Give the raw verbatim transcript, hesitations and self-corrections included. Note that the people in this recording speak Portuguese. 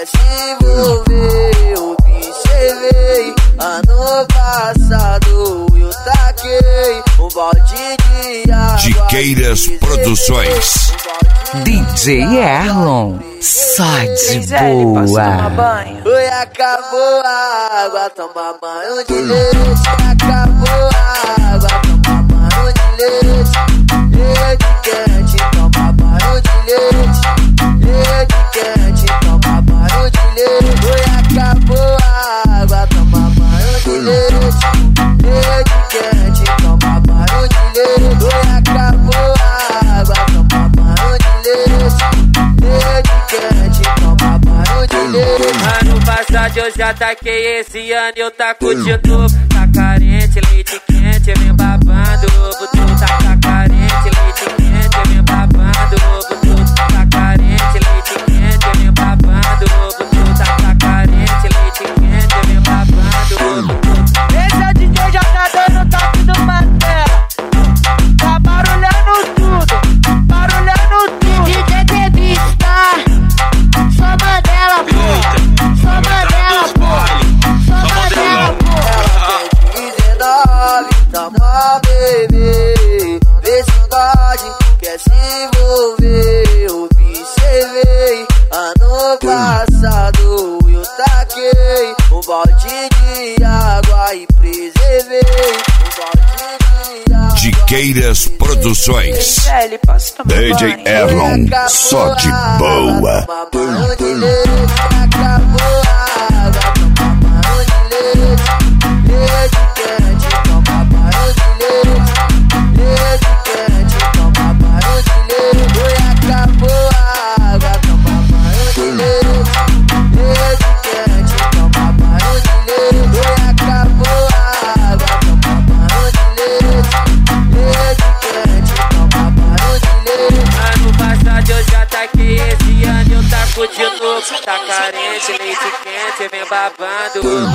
quer se envolver. Observei, ano passado eu taquei um balde de água. Diqueiras Produções. D J Erlon, só de boa. Oi, acabou a água, toma banho de leite. Acabou a água, toma banho de leite. Leite quente, toma banho de leite. Leite quente, toma banho de leite. Oi, acabou a água, toma banho de leite. Leite quente, toma banho de leite. Oi, acabou a água, toma banho de leite. Leite quente, toma banho de leite. Ano passado eu já taquei, esse ano eu taco de novo. Tá carente, leite quente, vem babando. Tu tá, tá carente, leite quente, vem babando. Tu tá carente, leite quente, vem babando. Tu tá, tá carente, leite quente, vem babando. Esse é D J, já tá dando toque do Mantela. Tá barulhando tudo, barulhando tudo. D J Bebista, só Mandela, pô. Só Mandela, pô. Só Mandela, pô. Ela tem dezenove, toma bebê. Vê se pode, quer se envolver. Observei, ano passado eu taquei um balde de água e preservei um balde de água. Diqueiras Produções. Velho, posso tomar D J banho? Erlon, só de boa. Toma banho de leite, acabou a água, toma banho de leite. Leite quente, toma banho de leite. Leite quente, toma banho de leite. Oi, acabou a água, toma banho de leite. Leite quente, toma banho de leite. Oi, acabou a água, toma banho de leite. Leite quente, toma banho de leite. Ano passado eu já taquei, esse ano eu taco de novo. Tá carente, leite quente, vem babando.